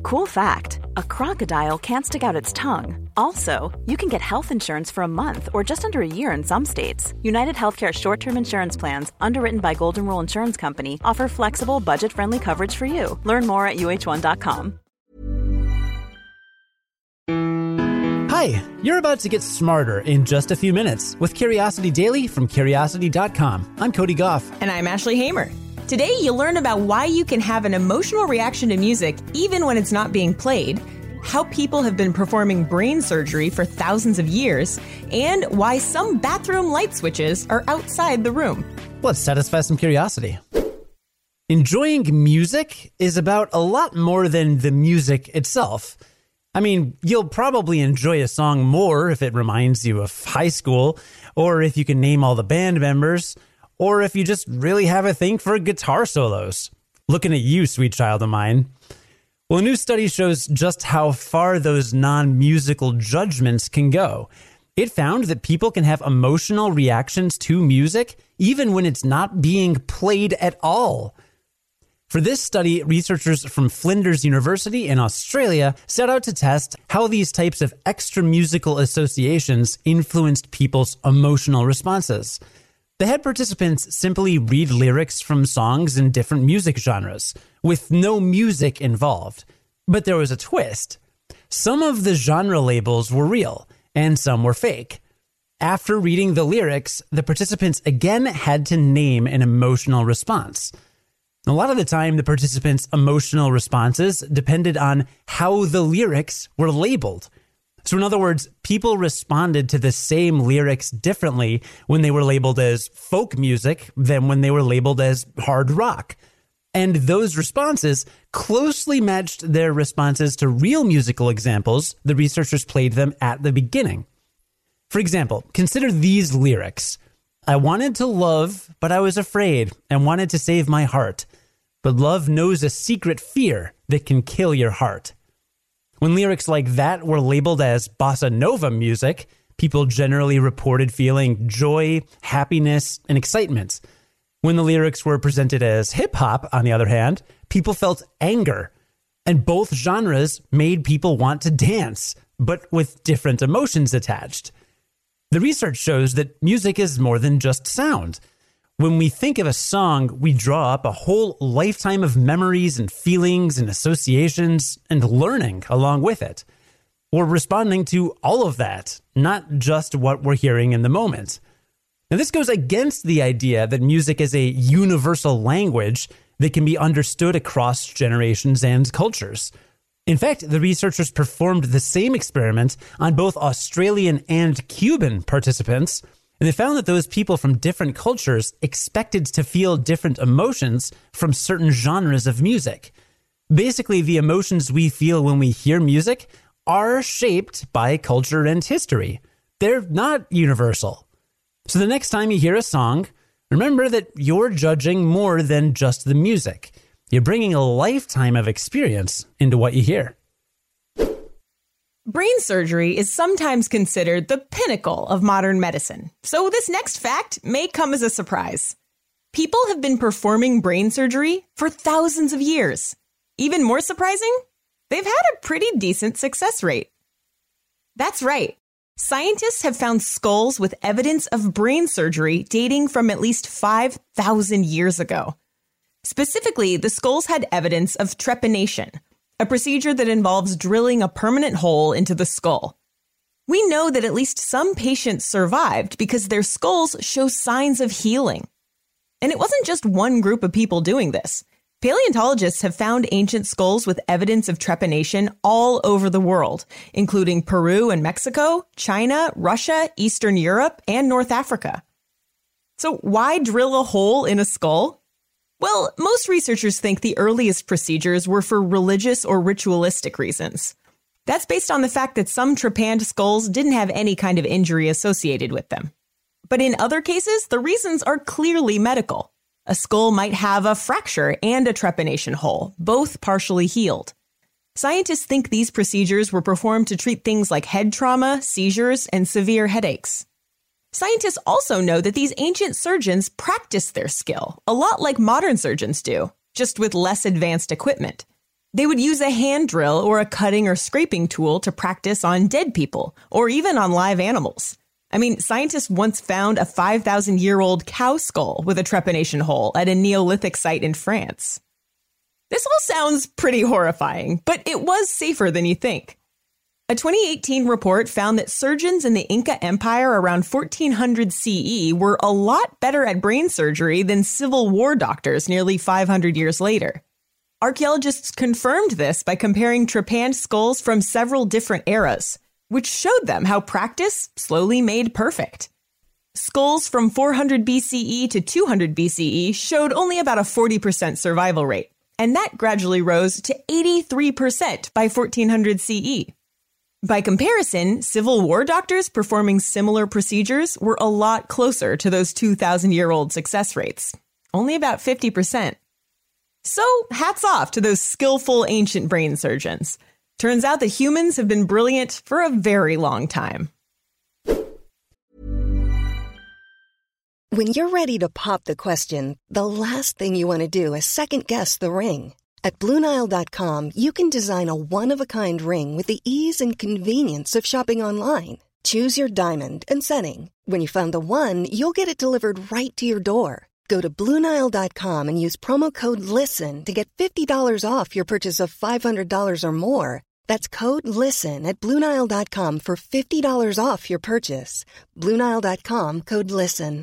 Cool fact, a crocodile can't stick out its tongue. Also, you can get health insurance for a month or just under a year in some states. United Healthcare short-term insurance plans, underwritten by Golden Rule Insurance Company, offer flexible, budget-friendly coverage for you. Learn more at uh1.com. Hi, you're about to get smarter in just a few minutes with Curiosity Daily from Curiosity.com. I'm Cody Goff. And I'm Ashley Hamer. Today, you'll learn about why you can have an emotional reaction to music even when it's not being played, how people have been performing brain surgery for thousands of years, and why some bathroom light switches are outside the room. Let's satisfy some curiosity. Enjoying music is about a lot more than the music itself. I mean, you'll probably enjoy a song more if it reminds you of high school, or if you can name all the band members, or if you just really have a thing for guitar solos. Looking at you, sweet child of mine. Well, a new study shows just how far those non-musical judgments can go. It found that people can have emotional reactions to music even when it's not being played at all. For this study, researchers from Flinders University in Australia set out to test how these types of extra musical associations influenced people's emotional responses. They had participants simply read lyrics from songs in different music genres, with no music involved. But there was a twist. Some of the genre labels were real, and some were fake. After reading the lyrics, the participants again had to name an emotional response. A lot of the time, the participants' emotional responses depended on how the lyrics were labeled. So in other words, people responded to the same lyrics differently when they were labeled as folk music than when they were labeled as hard rock. And those responses closely matched their responses to real musical examples the researchers played them at the beginning. For example, consider these lyrics. I wanted to love, but I was afraid and wanted to save my heart. But love knows a secret fear that can kill your heart. When lyrics like that were labeled as bossa nova music, people generally reported feeling joy, happiness, and excitement. When the lyrics were presented as hip-hop, on the other hand, people felt anger. And both genres made people want to dance, but with different emotions attached. The research shows that music is more than just sound. When we think of a song, we draw up a whole lifetime of memories and feelings and associations and learning along with it. We're responding to all of that, not just what we're hearing in the moment. Now, this goes against the idea that music is a universal language that can be understood across generations and cultures. In fact, the researchers performed the same experiment on both Australian and Cuban participants, and they found that those people from different cultures expected to feel different emotions from certain genres of music. Basically, the emotions we feel when we hear music are shaped by culture and history. They're not universal. So the next time you hear a song, remember that you're judging more than just the music. You're bringing a lifetime of experience into what you hear. Brain surgery is sometimes considered the pinnacle of modern medicine, so this next fact may come as a surprise. People have been performing brain surgery for thousands of years. Even more surprising, they've had a pretty decent success rate. That's right. Scientists have found skulls with evidence of brain surgery dating from at least 5,000 years ago. Specifically, the skulls had evidence of trepanation, a procedure that involves drilling a permanent hole into the skull. We know that at least some patients survived because their skulls show signs of healing. And it wasn't just one group of people doing this. Paleontologists have found ancient skulls with evidence of trepanation all over the world, including Peru and Mexico, China, Russia, Eastern Europe, and North Africa. So why drill a hole in a skull? Well, most researchers think the earliest procedures were for religious or ritualistic reasons. That's based on the fact that some trepanned skulls didn't have any kind of injury associated with them. But in other cases, the reasons are clearly medical. A skull might have a fracture and a trepanation hole, both partially healed. Scientists think these procedures were performed to treat things like head trauma, seizures, and severe headaches. Scientists also know that these ancient surgeons practiced their skill, a lot like modern surgeons do, just with less advanced equipment. They would use a hand drill or a cutting or scraping tool to practice on dead people, or even on live animals. I mean, scientists once found a 5,000-year-old cow skull with a trepanation hole at a Neolithic site in France. This all sounds pretty horrifying, but it was safer than you think. A 2018 report found that surgeons in the Inca Empire around 1400 CE were a lot better at brain surgery than Civil War doctors nearly 500 years later. Archaeologists confirmed this by comparing trepanned skulls from several different eras, which showed them how practice slowly made perfect. Skulls from 400 BCE to 200 BCE showed only about a 40% survival rate, and that gradually rose to 83% by 1400 CE. By comparison, Civil War doctors performing similar procedures were a lot closer to those 2,000-year-old success rates, only about 50%. So hats off to those skillful ancient brain surgeons. Turns out that humans have been brilliant for a very long time. When you're ready to pop the question, the last thing you want to do is second-guess the ring. At BlueNile.com, you can design a one-of-a-kind ring with the ease and convenience of shopping online. Choose your diamond and setting. When you find the one, you'll get it delivered right to your door. Go to BlueNile.com and use promo code LISTEN to get $50 off your purchase of $500 or more. That's code LISTEN at BlueNile.com for $50 off your purchase. BlueNile.com, code LISTEN.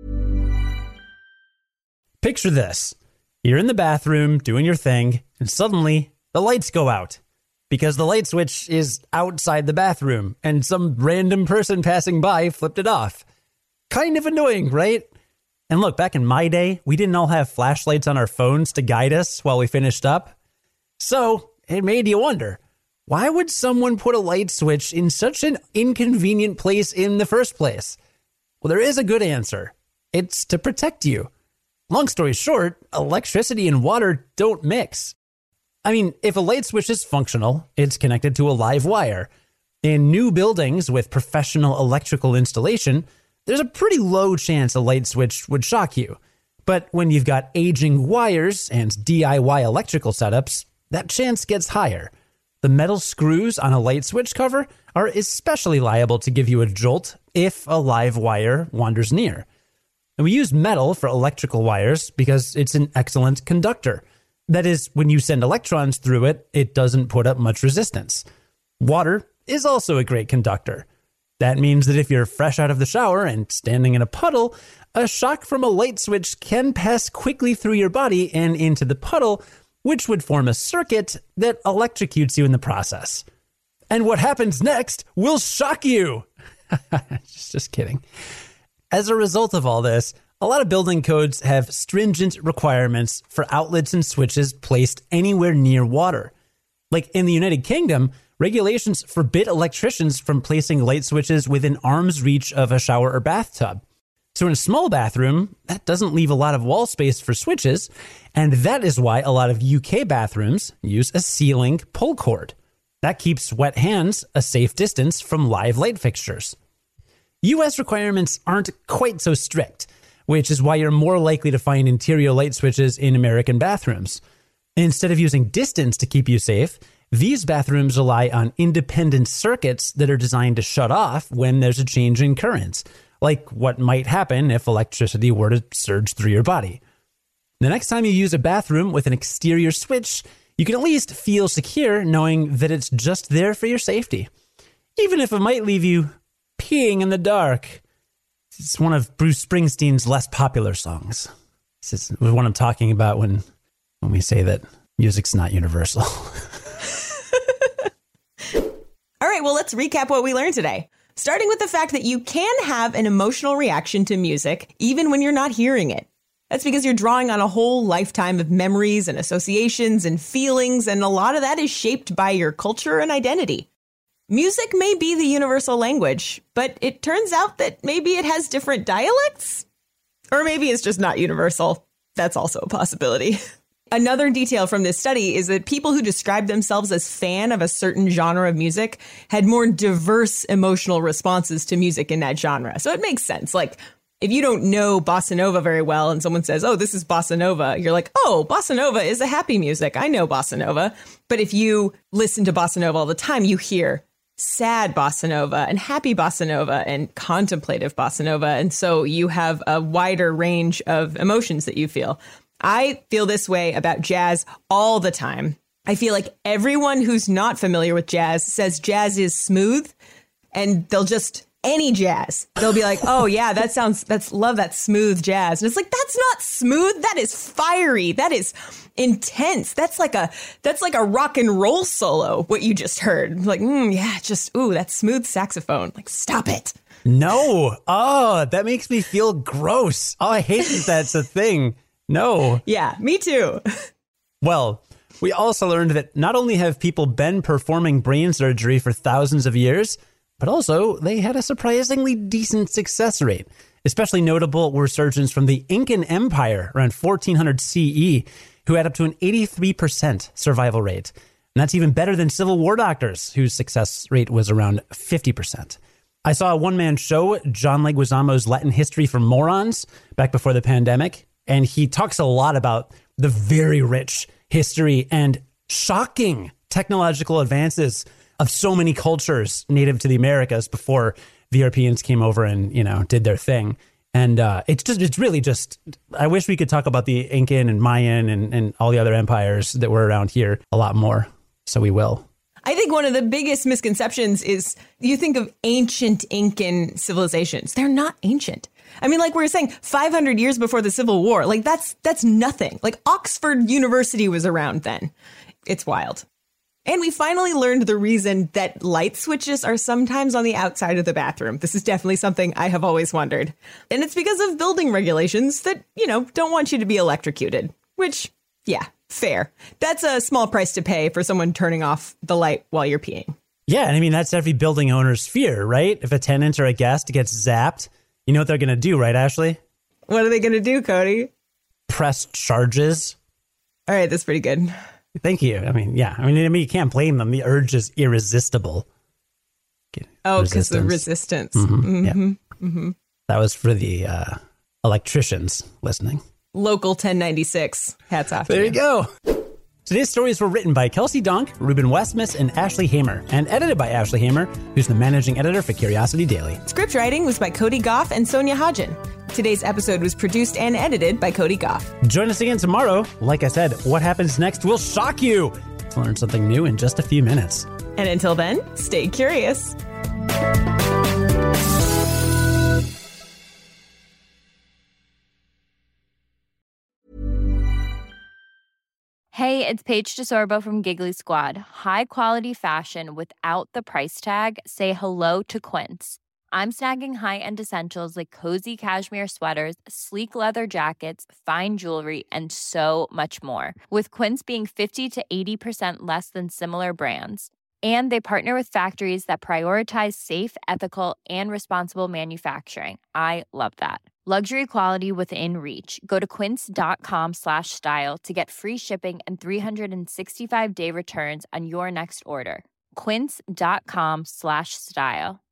Picture this. You're in the bathroom doing your thing, and suddenly the lights go out because the light switch is outside the bathroom and some random person passing by flipped it off. Kind of annoying, right? And look, back in my day, we didn't all have flashlights on our phones to guide us while we finished up. So it made you wonder, why would someone put a light switch in such an inconvenient place in the first place? Well, there is a good answer. It's to protect you. Long story short, electricity and water don't mix. I mean, if a light switch is functional, it's connected to a live wire. In new buildings with professional electrical installation, there's a pretty low chance a light switch would shock you. But when you've got aging wires and DIY electrical setups, that chance gets higher. The metal screws on a light switch cover are especially liable to give you a jolt if a live wire wanders near. And we use metal for electrical wires because it's an excellent conductor. That is, when you send electrons through it, it doesn't put up much resistance. Water is also a great conductor. That means that if you're fresh out of the shower and standing in a puddle, a shock from a light switch can pass quickly through your body and into the puddle, which would form a circuit that electrocutes you in the process. And what happens next will shock you. Just kidding. As a result of all this, a lot of building codes have stringent requirements for outlets and switches placed anywhere near water. Like in the United Kingdom, regulations forbid electricians from placing light switches within arm's reach of a shower or bathtub. So in a small bathroom, that doesn't leave a lot of wall space for switches, and that is why a lot of UK bathrooms use a ceiling pull cord. That keeps wet hands a safe distance from live light fixtures. US requirements aren't quite so strict, which is why you're more likely to find interior light switches in American bathrooms. Instead of using distance to keep you safe, these bathrooms rely on independent circuits that are designed to shut off when there's a change in current, like what might happen if electricity were to surge through your body. The next time you use a bathroom with an exterior switch, you can at least feel secure knowing that it's just there for your safety, even if it might leave you peeing in the dark. It's one of Bruce Springsteen's less popular songs. This is what I'm talking about when we say that music's not universal. All right, well, let's recap what we learned today. Starting with the fact that you can have an emotional reaction to music even when you're not hearing it. That's because you're drawing on a whole lifetime of memories and associations and feelings, and a lot of that is shaped by your culture and identity. Music may be the universal language, but it turns out that maybe it has different dialects? Or maybe it's just not universal. That's also a possibility. Another detail from this study is that people who describe themselves as fan of a certain genre of music had more diverse emotional responses to music in that genre. So it makes sense. Like, If you don't know bossa nova very well and someone says, oh, this is bossa nova, you're like, oh, bossa nova is a happy music. I know bossa nova. But if you listen to bossa nova all the time, you hear sad bossa nova and happy bossa nova and contemplative bossa nova. And so you have a wider range of emotions that you feel. I feel this way about jazz all the time. I feel like everyone who's not familiar with jazz says jazz is smooth, and they'll just any jazz. They'll be like, oh, yeah, love that smooth jazz. And it's like, that's not smooth. That is fiery. That is intense. That's like a rock and roll solo, what you just heard. Like, that smooth saxophone. Like, stop it. No. Oh, that makes me feel gross. Oh, I hate that that's a thing. No. Yeah, me too. Well, we also learned that not only have people been performing brain surgery for thousands of years, but also they had a surprisingly decent success rate. Especially notable were surgeons from the Incan Empire around 1400 CE, who had up to an 83% survival rate. And that's even better than Civil War doctors, whose success rate was around 50%. I saw a one-man show, John Leguizamo's Latin History for Morons, back before the pandemic, and he talks a lot about the very rich history and shocking technological advances of so many cultures native to the Americas before the Europeans came over and, did their thing. And it's really just, I wish we could talk about the Incan and Mayan and all the other empires that were around here a lot more. So we will. I think one of the biggest misconceptions is you think of ancient Incan civilizations. They're not ancient. I mean, like we were saying, 500 years before the Civil War, like that's nothing. Like Oxford University was around then. It's wild. And we finally learned the reason that light switches are sometimes on the outside of the bathroom. This is definitely something I have always wondered. And it's because of building regulations that, don't want you to be electrocuted, which, yeah, fair. That's a small price to pay for someone turning off the light while you're peeing. Yeah, and I mean, that's every building owner's fear, right? If a tenant or a guest gets zapped, you know what they're going to do, right, Ashley? What are they going to do, Cody? Press charges. All right, that's pretty good. Thank you. I mean, yeah. I mean, you can't blame them. The urge is irresistible. Oh, because the resistance. Mm-hmm. Yeah. Mm-hmm. That was for the electricians listening. Local 1096. Hats off. There you go. Today's stories were written by Kelsey Donk, Ruben Westmus, and Ashley Hamer, and edited by Ashley Hamer, who's the managing editor for Curiosity Daily. Script writing was by Cody Goff and Sonia Hodgen. Today's episode was produced and edited by Cody Goff. Join us again tomorrow. Like I said, what happens next will shock you. We'll learn something new in just a few minutes. And until then, stay curious. Hey, it's Paige DeSorbo from Giggly Squad. High quality fashion without the price tag. Say hello to Quince. I'm snagging high-end essentials like cozy cashmere sweaters, sleek leather jackets, fine jewelry, and so much more. With Quince being 50 to 80% less than similar brands. And they partner with factories that prioritize safe, ethical, and responsible manufacturing. I love that. Luxury quality within reach. Go to quince.com/style to get free shipping and 365-day returns on your next order. Quince.com/style.